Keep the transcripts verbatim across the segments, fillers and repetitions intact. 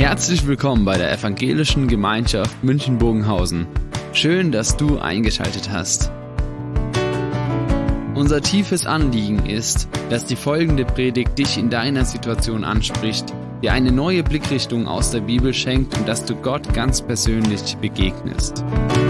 Herzlich willkommen bei der Evangelischen Gemeinschaft München-Bogenhausen. Schön, dass du eingeschaltet hast. Unser tiefes Anliegen ist, dass die folgende Predigt dich in deiner Situation anspricht, dir eine neue Blickrichtung aus der Bibel schenkt und dass du Gott ganz persönlich begegnest.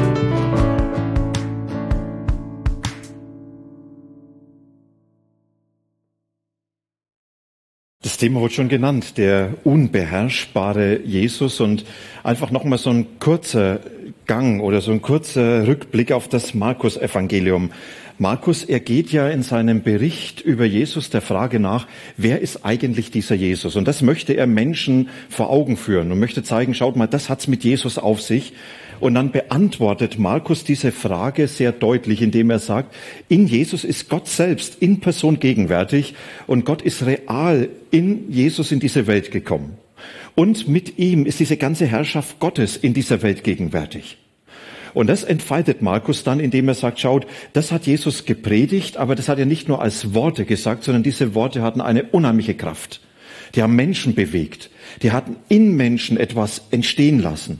Das Thema wurde schon genannt, der unbeherrschbare Jesus, und einfach nochmal so ein kurzer Gang oder so ein kurzer Rückblick auf das Markus-Evangelium. Markus, er geht ja in seinem Bericht über Jesus der Frage nach, wer ist eigentlich dieser Jesus? Und das möchte er Menschen vor Augen führen und möchte zeigen, schaut mal, das hat's mit Jesus auf sich. Und dann beantwortet Markus diese Frage sehr deutlich, indem er sagt, in Jesus ist Gott selbst in Person gegenwärtig und Gott ist real in Jesus in diese Welt gekommen. Und mit ihm ist diese ganze Herrschaft Gottes in dieser Welt gegenwärtig. Und das entfaltet Markus dann, indem er sagt, schaut, das hat Jesus gepredigt, aber das hat er nicht nur als Worte gesagt, sondern diese Worte hatten eine unheimliche Kraft. Die haben Menschen bewegt. Die hatten in Menschen etwas entstehen lassen.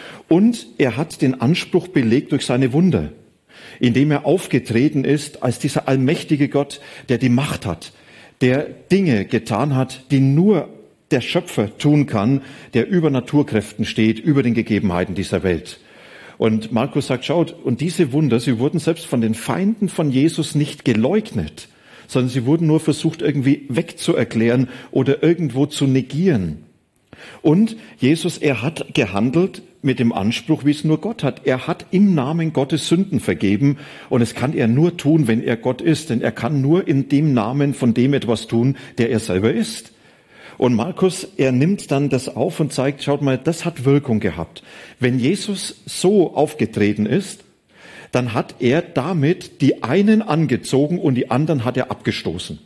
Und er hat den Anspruch belegt durch seine Wunder, indem er aufgetreten ist als dieser allmächtige Gott, der die Macht hat, der Dinge getan hat, die nur der Schöpfer tun kann, der über Naturkräften steht, über den Gegebenheiten dieser Welt. Und Markus sagt, schaut, und diese Wunder, sie wurden selbst von den Feinden von Jesus nicht geleugnet, sondern sie wurden nur versucht, irgendwie wegzuerklären oder irgendwo zu negieren. Und Jesus, er hat gehandelt mit dem Anspruch, wie es nur Gott hat. Er hat im Namen Gottes Sünden vergeben, und es kann er nur tun, wenn er Gott ist, denn er kann nur in dem Namen von dem etwas tun, der er selber ist. Und Markus, er nimmt dann das auf und zeigt, schaut mal, das hat Wirkung gehabt. Wenn Jesus so aufgetreten ist, dann hat er damit die einen angezogen und die anderen hat er abgestoßen.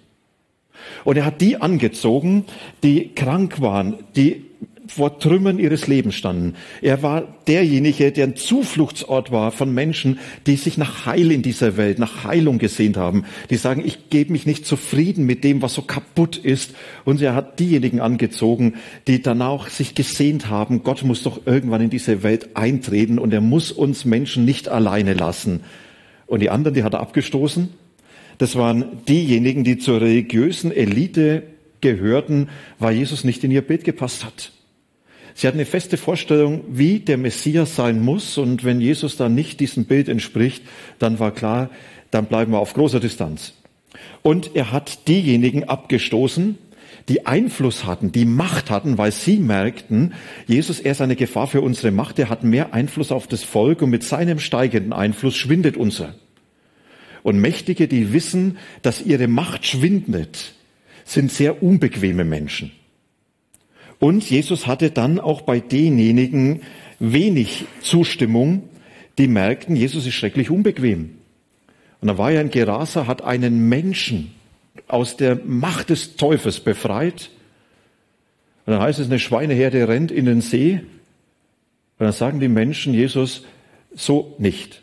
Und er hat die angezogen, die krank waren, die vor Trümmern ihres Lebens standen. Er war derjenige, der ein Zufluchtsort war von Menschen, die sich nach Heil in dieser Welt, nach Heilung gesehnt haben. Die sagen, ich gebe mich nicht zufrieden mit dem, was so kaputt ist. Und er hat diejenigen angezogen, die danach sich gesehnt haben, Gott muss doch irgendwann in diese Welt eintreten und er muss uns Menschen nicht alleine lassen. Und die anderen, die hat er abgestoßen. Das waren diejenigen, die zur religiösen Elite gehörten, weil Jesus nicht in ihr Bild gepasst hat. Sie hatten eine feste Vorstellung, wie der Messias sein muss, und wenn Jesus dann nicht diesem Bild entspricht, dann war klar, dann bleiben wir auf großer Distanz. Und er hat diejenigen abgestoßen, die Einfluss hatten, die Macht hatten, weil sie merkten, Jesus, er ist eine Gefahr für unsere Macht, er hat mehr Einfluss auf das Volk und mit seinem steigenden Einfluss schwindet unser. Und Mächtige, die wissen, dass ihre Macht schwindet, sind sehr unbequeme Menschen. Und Jesus hatte dann auch bei denjenigen wenig Zustimmung, die merkten, Jesus ist schrecklich unbequem. Und dann war er in Gerasa, hat einen Menschen aus der Macht des Teufels befreit. Und dann heißt es, eine Schweineherde rennt in den See. Und dann sagen die Menschen, Jesus, so nicht.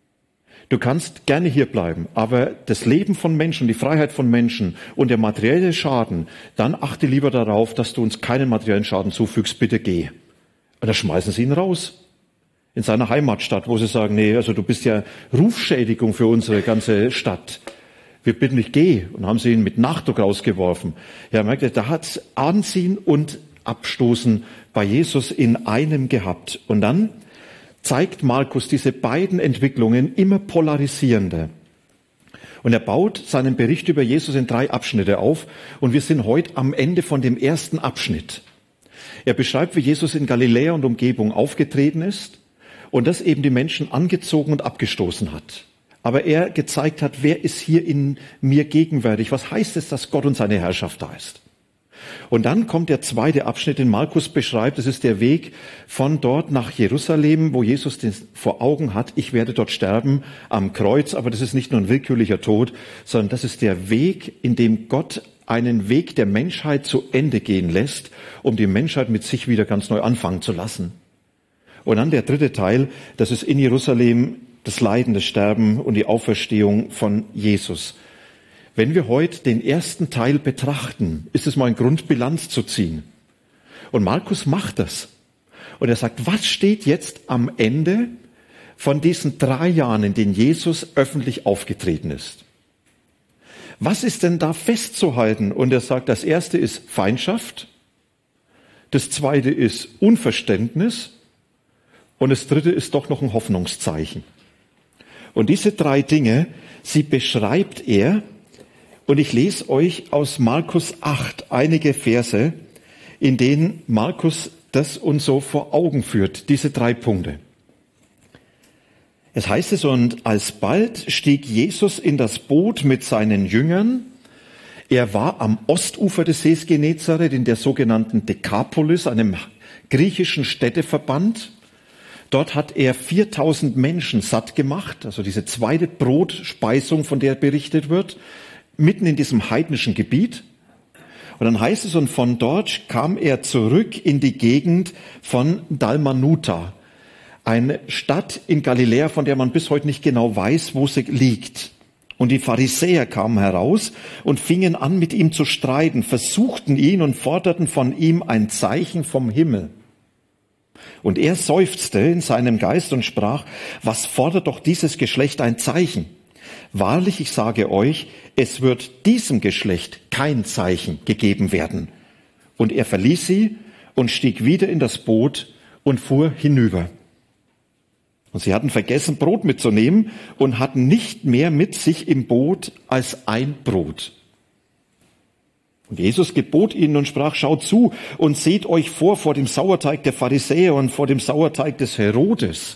Du kannst gerne hier bleiben, aber das Leben von Menschen, die Freiheit von Menschen und der materielle Schaden, dann achte lieber darauf, dass du uns keinen materiellen Schaden zufügst, bitte geh. Und da schmeißen sie ihn raus. In seiner Heimatstadt, wo sie sagen, nee, also du bist ja Rufschädigung für unsere ganze Stadt. Wir bitten dich, geh. Und haben sie ihn mit Nachdruck rausgeworfen. Ja, merkt ihr, da hat's Anziehen und Abstoßen bei Jesus in einem gehabt. Und dann zeigt Markus diese beiden Entwicklungen immer polarisierender. Und er baut seinen Bericht über Jesus in drei Abschnitte auf. Und wir sind heute am Ende von dem ersten Abschnitt. Er beschreibt, wie Jesus in Galiläa und Umgebung aufgetreten ist und das eben die Menschen angezogen und abgestoßen hat. Aber er gezeigt hat, wer ist hier in mir gegenwärtig? Was heißt es, dass Gott und seine Herrschaft da ist? Und dann kommt der zweite Abschnitt, den Markus beschreibt. Das ist der Weg von dort nach Jerusalem, wo Jesus den vor Augen hat, ich werde dort sterben am Kreuz. Aber das ist nicht nur ein willkürlicher Tod, sondern das ist der Weg, in dem Gott einen Weg der Menschheit zu Ende gehen lässt, um die Menschheit mit sich wieder ganz neu anfangen zu lassen. Und dann der dritte Teil, das ist in Jerusalem das Leiden, das Sterben und die Auferstehung von Jesus. Wenn wir heute den ersten Teil betrachten, ist es mal ein Grund, Bilanz zu ziehen. Und Markus macht das. Und er sagt, was steht jetzt am Ende von diesen drei Jahren, in denen Jesus öffentlich aufgetreten ist? Was ist denn da festzuhalten? Und er sagt, das erste ist Feindschaft, das zweite ist Unverständnis und das dritte ist doch noch ein Hoffnungszeichen. Und diese drei Dinge, sie beschreibt er, und ich lese euch aus Markus acht einige Verse, in denen Markus das uns so vor Augen führt, diese drei Punkte. Es heißt es, und alsbald stieg Jesus in das Boot mit seinen Jüngern. Er war am Ostufer des Sees Genezareth in der sogenannten Dekapolis, einem griechischen Städteverband. Dort hat er viertausend Menschen satt gemacht, also diese zweite Brotspeisung, von der berichtet wird, mitten in diesem heidnischen Gebiet. Und dann heißt es, und von dort kam er zurück in die Gegend von Dalmanuta, eine Stadt in Galiläa, von der man bis heute nicht genau weiß, wo sie liegt. Und die Pharisäer kamen heraus und fingen an, mit ihm zu streiten, versuchten ihn und forderten von ihm ein Zeichen vom Himmel. Und er seufzte in seinem Geist und sprach, was fordert doch dieses Geschlecht ein Zeichen? Wahrlich, ich sage euch, es wird diesem Geschlecht kein Zeichen gegeben werden. Und er verließ sie und stieg wieder in das Boot und fuhr hinüber. Und sie hatten vergessen, Brot mitzunehmen und hatten nicht mehr mit sich im Boot als ein Brot. Und Jesus gebot ihnen und sprach, schaut zu und seht euch vor vor dem Sauerteig der Pharisäer und vor dem Sauerteig des Herodes.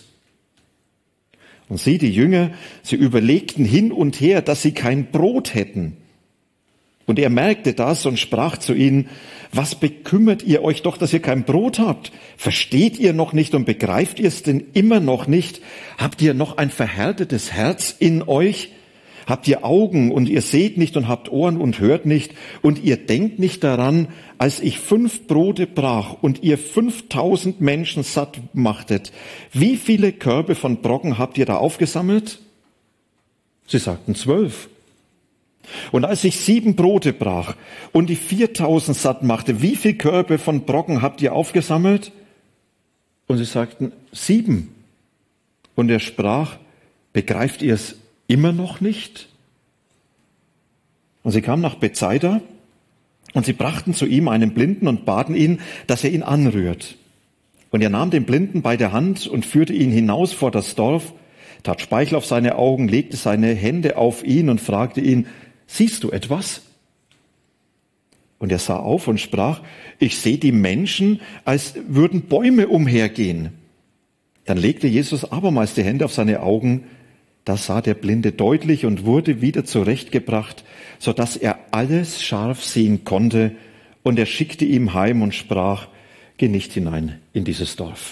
Und sie, die Jünger, sie überlegten hin und her, dass sie kein Brot hätten. Und er merkte das und sprach zu ihnen, was bekümmert ihr euch doch, dass ihr kein Brot habt? Versteht ihr noch nicht und begreift ihr es denn immer noch nicht? Habt ihr noch ein verhärtetes Herz in euch? Habt ihr Augen und ihr seht nicht und habt Ohren und hört nicht? Und ihr denkt nicht daran, als ich fünf Brote brach und ihr fünftausend Menschen satt machtet. Wie viele Körbe von Brocken habt ihr da aufgesammelt? Sie sagten zwölf. Und als ich sieben Brote brach und die viertausend satt machte, wie viele Körbe von Brocken habt ihr aufgesammelt? Und sie sagten, sieben. Und er sprach, begreift ihr es immer noch nicht? Und sie kamen nach Bethsaida und sie brachten zu ihm einen Blinden und baten ihn, dass er ihn anrührt. Und er nahm den Blinden bei der Hand und führte ihn hinaus vor das Dorf, tat Speichel auf seine Augen, legte seine Hände auf ihn und fragte ihn, siehst du etwas? Und er sah auf und sprach, ich sehe die Menschen, als würden Bäume umhergehen. Dann legte Jesus abermals die Hände auf seine Augen. Da sah der Blinde deutlich und wurde wieder zurechtgebracht, so dass er alles scharf sehen konnte. Und er schickte ihn heim und sprach, geh nicht hinein in dieses Dorf.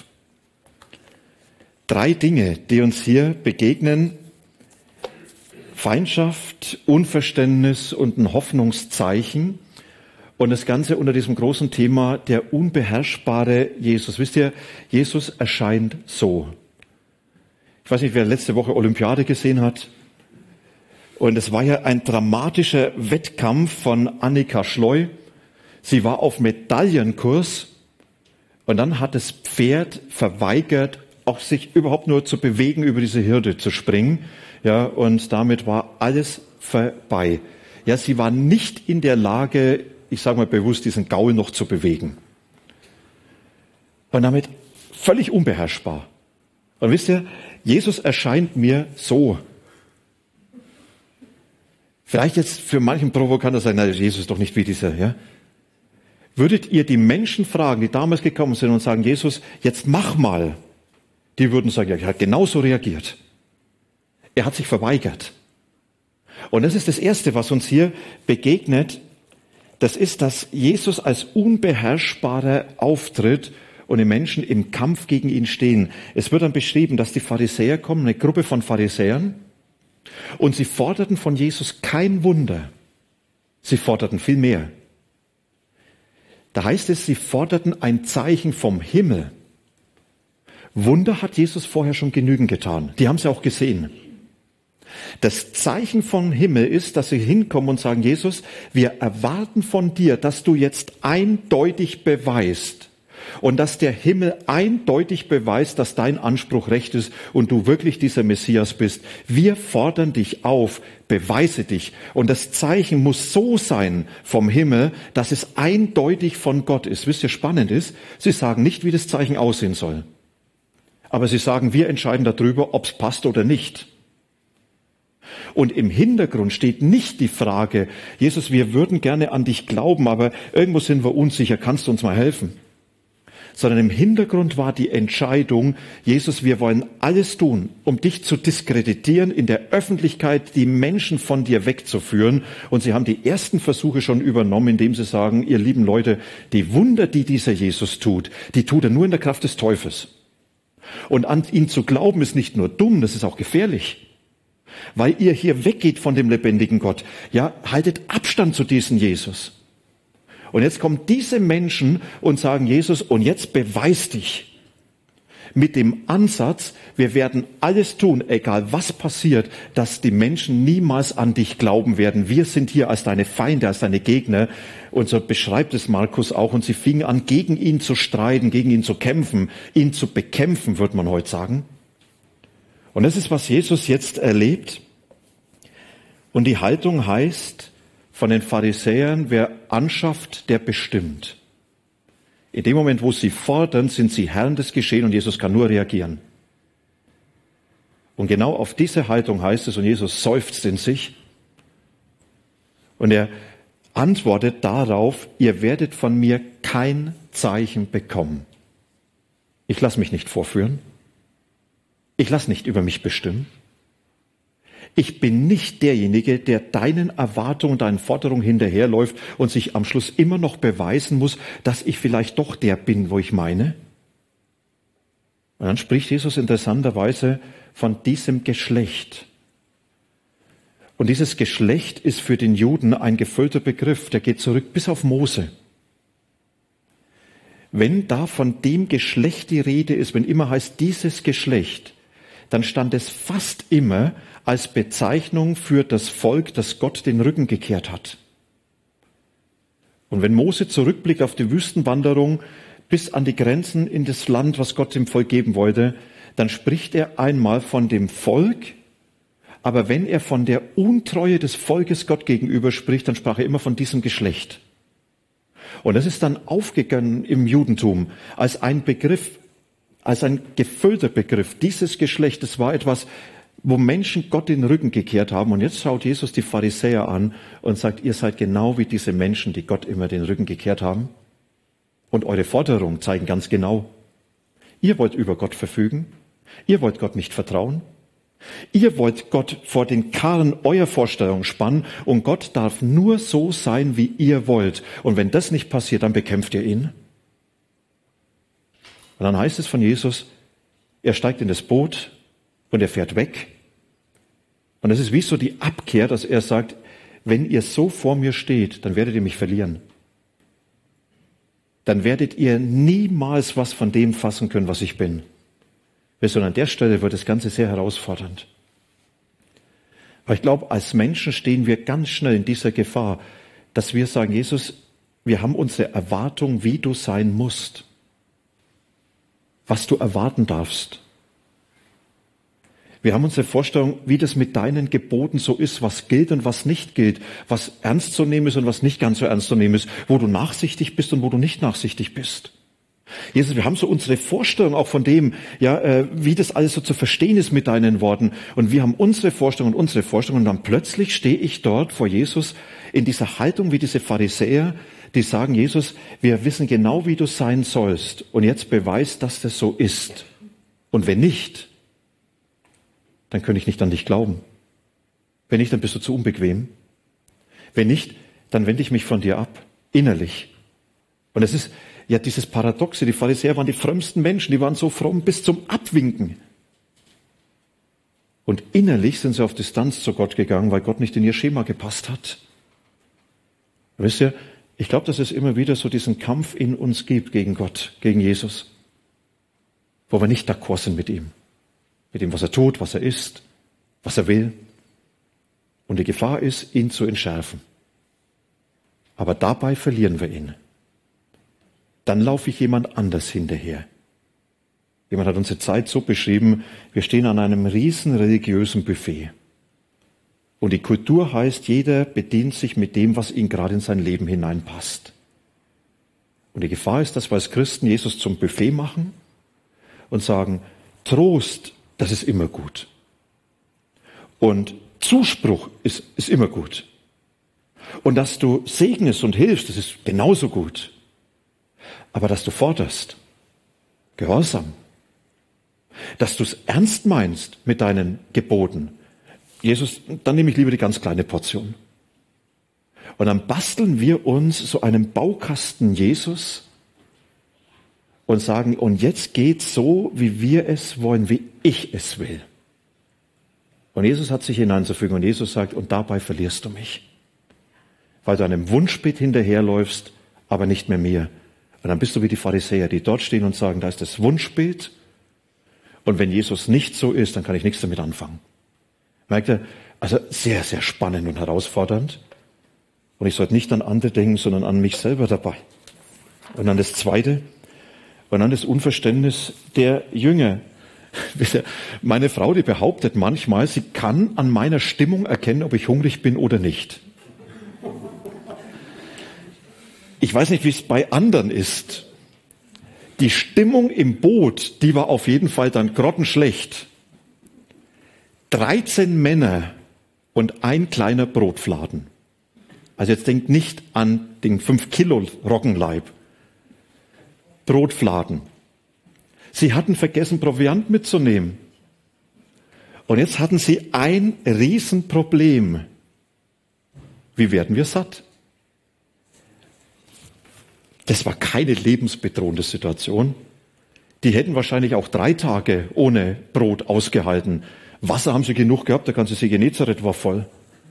Drei Dinge, die uns hier begegnen: Feindschaft, Unverständnis und ein Hoffnungszeichen. Und das Ganze unter diesem großen Thema, der unbeherrschbare Jesus. Wisst ihr, Jesus erscheint so. Ich weiß nicht, wer letzte Woche Olympiade gesehen hat. Und es war ja ein dramatischer Wettkampf von Annika Schleu. Sie war auf Medaillenkurs. Und dann hat das Pferd verweigert, auch sich überhaupt nur zu bewegen, über diese Hürde zu springen. Ja, und damit war alles vorbei. Ja, sie war nicht in der Lage, ich sage mal bewusst, diesen Gaul noch zu bewegen. Und damit völlig unbeherrschbar. Und wisst ihr, Jesus erscheint mir so. Vielleicht jetzt für manchen Provokanter sein, na, Jesus ist doch nicht wie dieser, ja? Würdet ihr die Menschen fragen, die damals gekommen sind und sagen, Jesus, jetzt mach mal. Die würden sagen, ja, er hat genauso reagiert. Er hat sich verweigert. Und das ist das Erste, was uns hier begegnet. Das ist, dass Jesus als unbeherrschbarer auftritt und die Menschen im Kampf gegen ihn stehen. Es wird dann beschrieben, dass die Pharisäer kommen, eine Gruppe von Pharisäern, und sie forderten von Jesus kein Wunder. Sie forderten viel mehr. Da heißt es, sie forderten ein Zeichen vom Himmel. Wunder hat Jesus vorher schon genügend getan. Die haben sie auch gesehen. Das Zeichen vom Himmel ist, dass sie hinkommen und sagen, Jesus, wir erwarten von dir, dass du jetzt eindeutig beweist, und dass der Himmel eindeutig beweist, dass dein Anspruch recht ist und du wirklich dieser Messias bist. Wir fordern dich auf, beweise dich. Und das Zeichen muss so sein vom Himmel, dass es eindeutig von Gott ist. Wisst ihr, spannend ist, sie sagen nicht, wie das Zeichen aussehen soll. Aber sie sagen, wir entscheiden darüber, ob es passt oder nicht. Und im Hintergrund steht nicht die Frage, Jesus, wir würden gerne an dich glauben, aber irgendwo sind wir unsicher, kannst du uns mal helfen? Sondern im Hintergrund war die Entscheidung, Jesus, wir wollen alles tun, um dich zu diskreditieren, in der Öffentlichkeit die Menschen von dir wegzuführen. Und sie haben die ersten Versuche schon übernommen, indem sie sagen, ihr lieben Leute, die Wunder, die dieser Jesus tut, die tut er nur in der Kraft des Teufels. Und an ihn zu glauben ist nicht nur dumm, das ist auch gefährlich. Weil ihr hier weggeht von dem lebendigen Gott. Ja, haltet Abstand zu diesem Jesus. Und jetzt kommen diese Menschen und sagen, Jesus, und jetzt beweis dich. Mit dem Ansatz, wir werden alles tun, egal was passiert, dass die Menschen niemals an dich glauben werden. Wir sind hier als deine Feinde, als deine Gegner. Und so beschreibt es Markus auch. Und sie fingen an, gegen ihn zu streiten, gegen ihn zu kämpfen, ihn zu bekämpfen, würde man heute sagen. Und das ist, was Jesus jetzt erlebt. Und die Haltung heißt von den Pharisäern, wer anschafft, der bestimmt. In dem Moment, wo sie fordern, sind sie Herren des Geschehens und Jesus kann nur reagieren. Und genau auf diese Haltung heißt es, und Jesus seufzt in sich. Und er antwortet darauf, ihr werdet von mir kein Zeichen bekommen. Ich lasse mich nicht vorführen. Ich lasse nicht über mich bestimmen. Ich bin nicht derjenige, der deinen Erwartungen, deinen Forderungen hinterherläuft und sich am Schluss immer noch beweisen muss, dass ich vielleicht doch der bin, wo ich meine. Und dann spricht Jesus interessanterweise von diesem Geschlecht. Und dieses Geschlecht ist für den Juden ein gefüllter Begriff, der geht zurück bis auf Mose. Wenn da von dem Geschlecht die Rede ist, wenn immer heißt dieses Geschlecht, dann stand es fast immer als Bezeichnung für das Volk, das Gott den Rücken gekehrt hat. Und wenn Mose zurückblickt auf die Wüstenwanderung bis an die Grenzen in das Land, was Gott dem Volk geben wollte, dann spricht er einmal von dem Volk, aber wenn er von der Untreue des Volkes Gott gegenüber spricht, dann sprach er immer von diesem Geschlecht. Und das ist dann aufgegangen im Judentum als ein Begriff, als ein gefüllter Begriff. Dieses Geschlecht, das war etwas, wo Menschen Gott den Rücken gekehrt haben. Und jetzt schaut Jesus die Pharisäer an und sagt, ihr seid genau wie diese Menschen, die Gott immer den Rücken gekehrt haben. Und eure Forderungen zeigen ganz genau, ihr wollt über Gott verfügen, ihr wollt Gott nicht vertrauen, ihr wollt Gott vor den Karren eurer Vorstellungen spannen und Gott darf nur so sein, wie ihr wollt. Und wenn das nicht passiert, dann bekämpft ihr ihn. Und dann heißt es von Jesus, er steigt in das Boot und er fährt weg. Und das ist wie so die Abkehr, dass er sagt, wenn ihr so vor mir steht, dann werdet ihr mich verlieren. Dann werdet ihr niemals was von dem fassen können, was ich bin. Sondern an der Stelle wird das Ganze sehr herausfordernd. Aber ich glaube, als Menschen stehen wir ganz schnell in dieser Gefahr, dass wir sagen, Jesus, wir haben unsere Erwartung, wie du sein musst. Was du erwarten darfst. Wir haben unsere Vorstellung, wie das mit deinen Geboten so ist, was gilt und was nicht gilt, was ernst zu nehmen ist und was nicht ganz so ernst zu nehmen ist, wo du nachsichtig bist und wo du nicht nachsichtig bist. Jesus, wir haben so unsere Vorstellung auch von dem, ja, äh, wie das alles so zu verstehen ist mit deinen Worten. Und wir haben unsere Vorstellung und unsere Vorstellung. Und dann plötzlich stehe ich dort vor Jesus in dieser Haltung wie diese Pharisäer, die sagen, Jesus, wir wissen genau, wie du sein sollst. Und jetzt beweist, dass das so ist. Und wenn nicht, dann könnte ich nicht an dich glauben. Wenn nicht, dann bist du zu unbequem. Wenn nicht, dann wende ich mich von dir ab, innerlich. Und es ist ja dieses Paradoxe, die Pharisäer waren die frömmsten Menschen, die waren so fromm bis zum Abwinken. Und innerlich sind sie auf Distanz zu Gott gegangen, weil Gott nicht in ihr Schema gepasst hat. Wisst ihr, ich glaube, dass es immer wieder so diesen Kampf in uns gibt gegen Gott, gegen Jesus, wo wir nicht d'accord sind mit ihm. Mit dem, was er tut, was er ist, was er will. Und die Gefahr ist, ihn zu entschärfen. Aber dabei verlieren wir ihn. dann laufe ich jemand anders hinterher. Jemand hat unsere Zeit so beschrieben, wir stehen an einem riesen religiösen Buffet. Und die Kultur heißt, jeder bedient sich mit dem, was ihm gerade in sein Leben hineinpasst. Und die Gefahr ist, dass wir als Christen Jesus zum Buffet machen und sagen, Trost, das ist immer gut. Und Zuspruch ist, ist immer gut. Und dass du segnest und hilfst, das ist genauso gut. Aber dass du forderst, Gehorsam, dass du es ernst meinst mit deinen Geboten, Jesus, dann nehme ich lieber die ganz kleine Portion. Und dann basteln wir uns so einen Baukasten Jesus und sagen, und jetzt geht's so, wie wir es wollen, wie ich es will. Und Jesus hat sich hineinzufügen und Jesus sagt, und dabei verlierst du mich. Weil du einem Wunschbild hinterherläufst, aber nicht mehr mir. Und dann bist du wie die Pharisäer, die dort stehen und sagen, da ist das Wunschbild. Und wenn Jesus nicht so ist, dann kann ich nichts damit anfangen. Merkt ihr? Also sehr, sehr spannend und herausfordernd. Und ich sollte nicht an andere denken, sondern an mich selber dabei. Und dann das Zweite, und dann das Unverständnis der Jünger. Meine Frau, die behauptet manchmal, sie kann an meiner Stimmung erkennen, ob ich hungrig bin oder nicht. Ich weiß nicht, wie es bei anderen ist. Die Stimmung im Boot, die war auf jeden Fall dann grottenschlecht. dreizehn Männer und ein kleiner Brotfladen. Also jetzt denkt nicht an den fünf Kilo Roggenleib. Brotfladen. Sie hatten vergessen, Proviant mitzunehmen. Und jetzt hatten sie ein Riesenproblem. Wie werden wir satt? Das war keine lebensbedrohende Situation. Die hätten wahrscheinlich auch drei Tage ohne Brot ausgehalten. Wasser haben sie genug gehabt, der ganze See Genezareth war voll.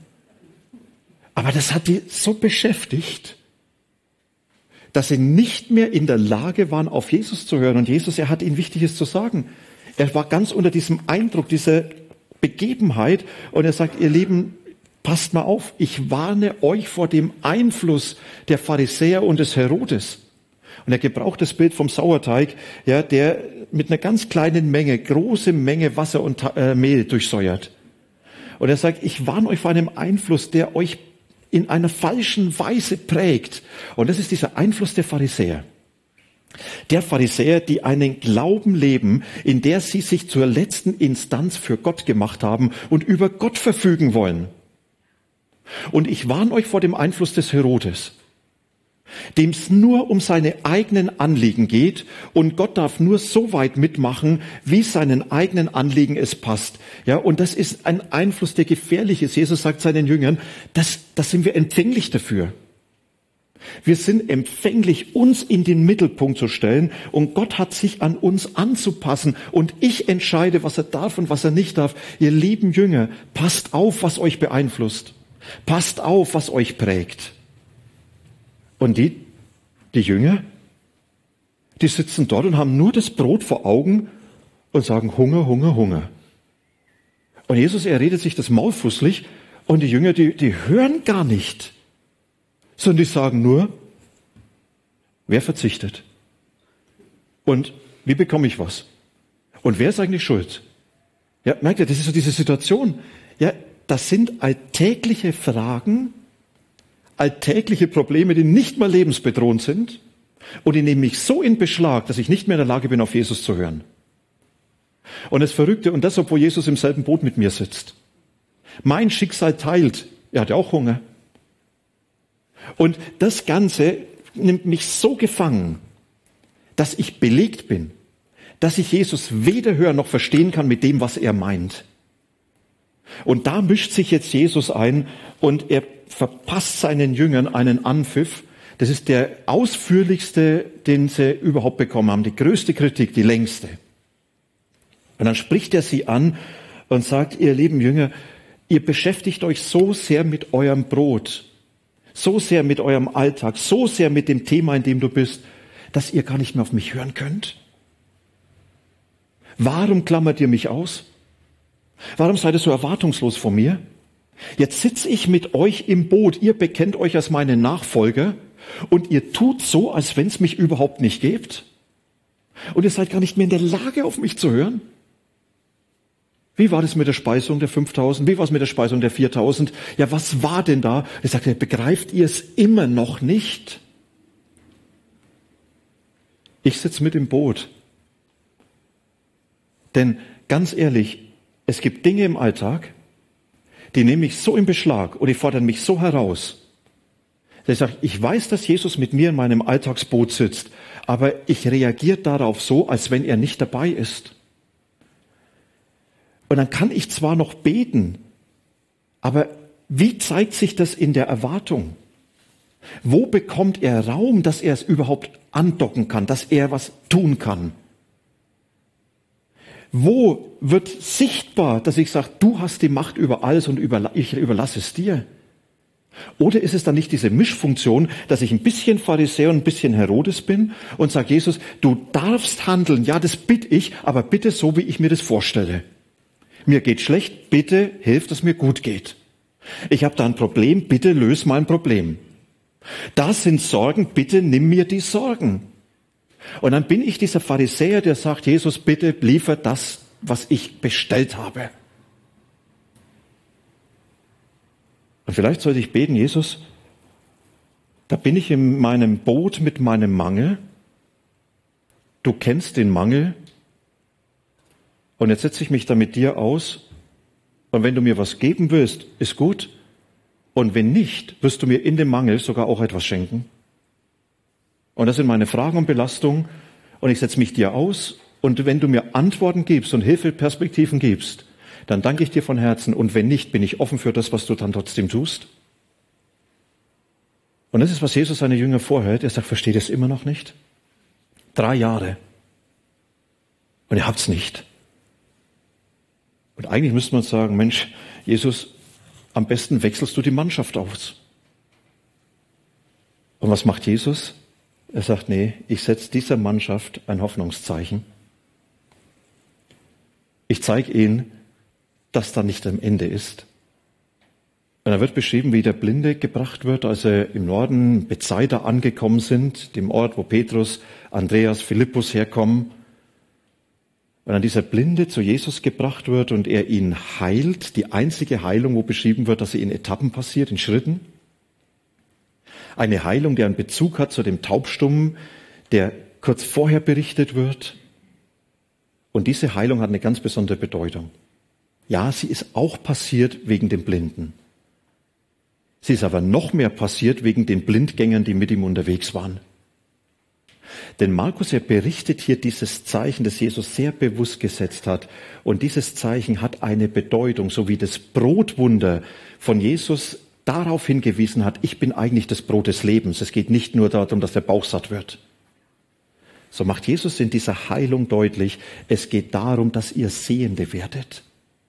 Aber das hat die so beschäftigt, dass sie nicht mehr in der Lage waren, auf Jesus zu hören. Und Jesus, er hat ihnen Wichtiges zu sagen. Er war ganz unter diesem Eindruck dieser Begebenheit und er sagt, ihr Lieben, passt mal auf, ich warne euch vor dem Einfluss der Pharisäer und des Herodes. Und er gebraucht das Bild vom Sauerteig, ja, der mit einer ganz kleinen Menge, große Menge Wasser und äh, Mehl durchsäuert. Und er sagt, ich warne euch vor einem Einfluss, der euch in einer falschen Weise prägt. Und das ist dieser Einfluss der Pharisäer. Der Pharisäer, die einen Glauben leben, in der sie sich zur letzten Instanz für Gott gemacht haben und über Gott verfügen wollen. Und ich warne euch vor dem Einfluss des Herodes, dem es nur um seine eigenen Anliegen geht und Gott darf nur so weit mitmachen, wie seinen eigenen Anliegen es passt. Ja, und das ist ein Einfluss, der gefährlich ist. Jesus sagt seinen Jüngern, das, das sind wir empfänglich dafür. Wir sind empfänglich, uns in den Mittelpunkt zu stellen und Gott hat sich an uns anzupassen und ich entscheide, was er darf und was er nicht darf. Ihr lieben Jünger, passt auf, was euch beeinflusst. Passt auf, was euch prägt. Und die, die Jünger, die sitzen dort und haben nur das Brot vor Augen und sagen Hunger, Hunger, Hunger. Und Jesus, er redet sich das Maul fusselig und die Jünger, die, die hören gar nicht, sondern die sagen nur, wer verzichtet? Und wie bekomme ich was? Und wer ist eigentlich schuld? Ja, merkt ihr, das ist so diese Situation. Ja, das sind alltägliche Fragen, alltägliche Probleme, die nicht mal lebensbedrohend sind und die nehmen mich so in Beschlag, dass ich nicht mehr in der Lage bin, auf Jesus zu hören. Und das Verrückte, und das, obwohl Jesus im selben Boot mit mir sitzt. Mein Schicksal teilt, er hat ja auch Hunger. Und das Ganze nimmt mich so gefangen, dass ich belegt bin, dass ich Jesus weder hören noch verstehen kann mit dem, was er meint. Und da mischt sich jetzt Jesus ein und er verpasst seinen Jüngern einen Anpfiff. Das ist der ausführlichste, den sie überhaupt bekommen haben. Die größte Kritik, die längste. Und dann spricht er sie an und sagt, ihr lieben Jünger, ihr beschäftigt euch so sehr mit eurem Brot, so sehr mit eurem Alltag, so sehr mit dem Thema, in dem du bist, dass ihr gar nicht mehr auf mich hören könnt. Warum klammert ihr mich aus? Warum seid ihr so erwartungslos vor mir? Jetzt sitze ich mit euch im Boot, ihr bekennt euch als meine Nachfolger Und ihr tut so, als wenn es mich überhaupt nicht gibt. Und ihr seid gar nicht mehr in der Lage, auf mich zu hören. Wie war das mit der Speisung der fünftausend? Wie war es mit der Speisung der viertausend? Ja, was war denn da? Er sagt, begreift ihr es immer noch nicht? Ich sitze mit im Boot. Denn ganz ehrlich, es gibt Dinge im Alltag, die nehmen mich so in Beschlag und die fordern mich so heraus. Er sagt, ich weiß, dass Jesus mit mir in meinem Alltagsboot sitzt, aber ich reagiere darauf so, als wenn er nicht dabei ist. Und dann kann ich zwar noch beten, aber wie zeigt sich das in der Erwartung? Wo bekommt er Raum, dass er es überhaupt andocken kann, dass er was tun kann? Wo wird sichtbar, dass ich sage, du hast die Macht über alles und ich überlasse es dir? Oder ist es dann nicht diese Mischfunktion, dass ich ein bisschen Pharisäer und ein bisschen Herodes bin und sage, Jesus, du darfst handeln, ja, das bitte ich, aber bitte so, wie ich mir das vorstelle. Mir geht schlecht, bitte hilf, dass mir gut geht. Ich habe da ein Problem, bitte löse mein Problem. Das sind Sorgen, bitte nimm mir die Sorgen. Und dann bin ich dieser Pharisäer, der sagt, Jesus, bitte liefer das, was ich bestellt habe. Und vielleicht sollte ich beten, Jesus, da bin ich in meinem Boot mit meinem Mangel. Du kennst den Mangel. Und jetzt setze ich mich da mit dir aus. Und wenn du mir was geben willst, ist gut. Und wenn nicht, wirst du mir in dem Mangel sogar auch etwas schenken. Und das sind meine Fragen und Belastungen. Und ich setze mich dir aus. Und wenn du mir Antworten gibst und Hilfeperspektiven gibst, dann danke ich dir von Herzen. Und wenn nicht, bin ich offen für das, was du dann trotzdem tust. Und das ist, was Jesus seine Jünger vorhält. Er sagt, versteht ihr es immer noch nicht? Drei Jahre. Und ihr habt's nicht. Und eigentlich müsste man sagen, Mensch, Jesus, am besten wechselst du die Mannschaft aus. Und was macht Jesus? Er sagt, nee, ich setze dieser Mannschaft ein Hoffnungszeichen. Ich zeige ihnen, dass da nicht am Ende ist. Und da wird beschrieben, wie der Blinde gebracht wird, als er im Norden Bethsaida angekommen sind, dem Ort, wo Petrus, Andreas, Philippus herkommen. Und dann dieser Blinde zu Jesus gebracht wird und er ihn heilt, die einzige Heilung, wo beschrieben wird, dass sie in Etappen passiert, in Schritten. Eine Heilung, die einen Bezug hat zu dem Taubstummen, der kurz vorher berichtet wird. Und diese Heilung hat eine ganz besondere Bedeutung. Ja, sie ist auch passiert wegen dem Blinden. Sie ist aber noch mehr passiert wegen den Blindgängern, die mit ihm unterwegs waren. Denn Markus, er berichtet hier dieses Zeichen, das Jesus sehr bewusst gesetzt hat. Und dieses Zeichen hat eine Bedeutung, so wie das Brotwunder von Jesus darauf hingewiesen hat, ich bin eigentlich das Brot des Lebens. Es geht nicht nur darum, dass der Bauch satt wird. So macht Jesus in dieser Heilung deutlich, es geht darum, dass ihr Sehende werdet.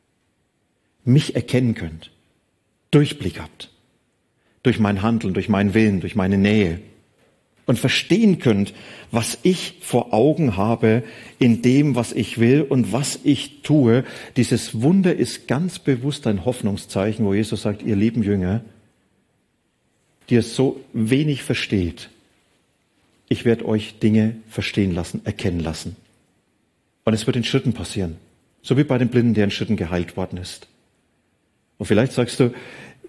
Mich erkennen könnt. Durchblick habt. Durch mein Handeln, durch meinen Willen, durch meine Nähe. Und verstehen könnt, was ich vor Augen habe in dem, was ich will und was ich tue. Dieses Wunder ist ganz bewusst ein Hoffnungszeichen, wo Jesus sagt, ihr lieben Jünger, die es so wenig versteht, ich werde euch Dinge verstehen lassen, erkennen lassen. Und es wird in Schritten passieren. So wie bei dem Blinden, der in Schritten geheilt worden ist. Und vielleicht sagst du,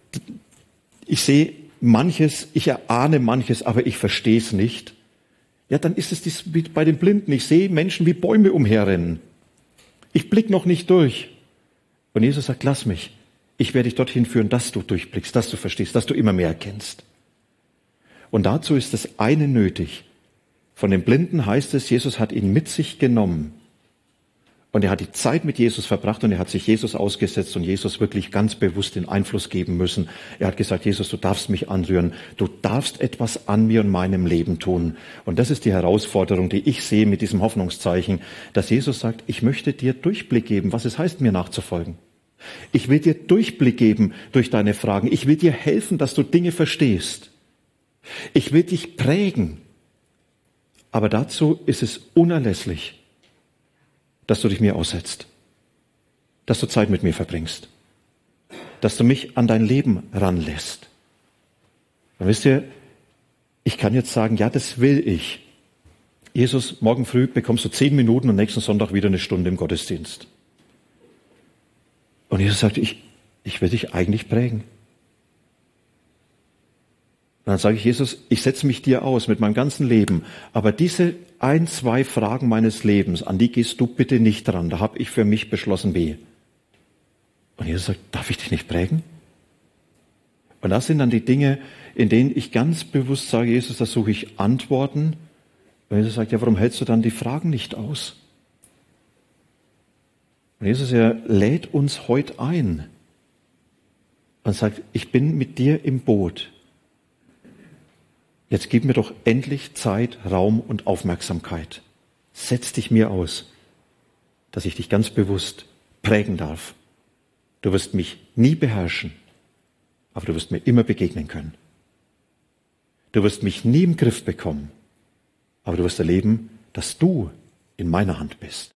ich sehe manches, ich erahne manches, aber ich verstehe es nicht. Ja, dann ist es dies wie bei den Blinden. Ich sehe Menschen wie Bäume umherrennen. Ich blicke noch nicht durch. Und Jesus sagt, lass mich. Ich werde dich dorthin führen, dass du durchblickst, dass du verstehst, dass du immer mehr erkennst. Und dazu ist das eine nötig. Von den Blinden heißt es, Jesus hat ihn mit sich genommen. Und er hat die Zeit mit Jesus verbracht und er hat sich Jesus ausgesetzt und Jesus wirklich ganz bewusst den Einfluss geben müssen. Er hat gesagt, Jesus, du darfst mich anrühren. Du darfst etwas an mir und meinem Leben tun. Und das ist die Herausforderung, die ich sehe mit diesem Hoffnungszeichen, dass Jesus sagt, ich möchte dir Durchblick geben, was es heißt, mir nachzufolgen. Ich will dir Durchblick geben durch deine Fragen. Ich will dir helfen, dass du Dinge verstehst. Ich will dich prägen. Aber dazu ist es unerlässlich, dass du dich mir aussetzt, dass du Zeit mit mir verbringst, dass du mich an dein Leben ranlässt. Und wisst ihr, ich kann jetzt sagen, ja, das will ich. Jesus, morgen früh bekommst du zehn Minuten und nächsten Sonntag wieder eine Stunde im Gottesdienst. Und Jesus sagt, ich, ich will dich eigentlich prägen. Und dann sage ich, Jesus, ich setze mich dir aus mit meinem ganzen Leben, aber diese ein, zwei Fragen meines Lebens, an die gehst du bitte nicht dran. Da habe ich für mich beschlossen, weh. Und Jesus sagt, darf ich dich nicht prägen? Und das sind dann die Dinge, in denen ich ganz bewusst sage, Jesus, da suche ich Antworten. Und Jesus sagt, ja, warum hältst du dann die Fragen nicht aus? Und Jesus, er lädt uns heute ein und sagt, ich bin mit dir im Boot. Jetzt gib mir doch endlich Zeit, Raum und Aufmerksamkeit. Setz dich mir aus, dass ich dich ganz bewusst prägen darf. Du wirst mich nie beherrschen, aber du wirst mir immer begegnen können. Du wirst mich nie im Griff bekommen, aber du wirst erleben, dass du in meiner Hand bist.